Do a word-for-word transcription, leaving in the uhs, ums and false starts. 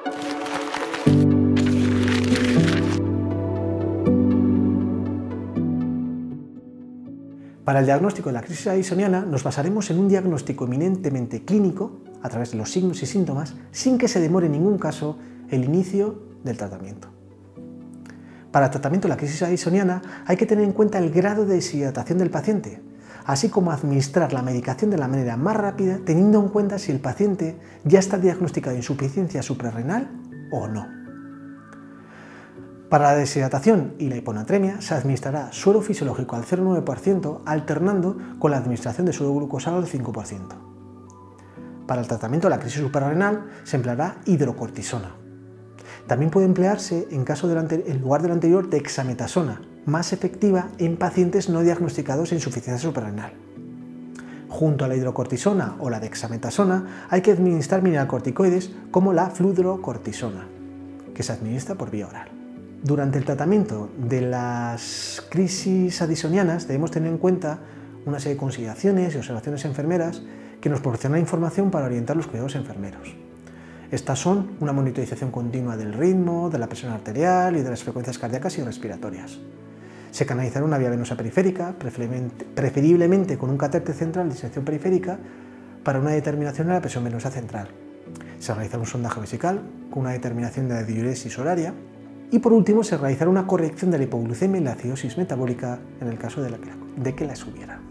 Para el diagnóstico de la crisis addisoniana nos basaremos en un diagnóstico eminentemente clínico, a través de los signos y síntomas, sin que se demore en ningún caso el inicio del tratamiento. Para el tratamiento de la crisis addisoniana hay que tener en cuenta el grado de deshidratación del paciente, así como administrar la medicación de la manera más rápida, teniendo en cuenta si el paciente ya está diagnosticado de insuficiencia suprarrenal o no. Para la deshidratación y la hiponatremia se administrará suero fisiológico al cero coma nueve por ciento alternando con la administración de suero glucosado al cinco por ciento. Para el tratamiento de la crisis suprarrenal se empleará hidrocortisona. También puede emplearse, en, caso del en lugar del anterior, dexametasona, más efectiva en pacientes no diagnosticados de insuficiencia suprarrenal. Junto a la hidrocortisona o la dexametasona hay que administrar mineralocorticoides como la fludrocortisona, que se administra por vía oral. Durante el tratamiento de las crisis addisonianas debemos tener en cuenta una serie de consideraciones y observaciones enfermeras que nos proporcionan información para orientar los cuidados enfermeros. Estas son una monitorización continua del ritmo, de la presión arterial y de las frecuencias cardíacas y respiratorias. Se canalizará una vía venosa periférica, preferiblemente con un catéter central de sección periférica, para una determinación de la presión venosa central. Se realizará un sondaje vesical con una determinación de la diuresis horaria. Y por último, se realizará una corrección de la hipoglucemia y la acidosis metabólica en el caso de, la, de que las hubiera.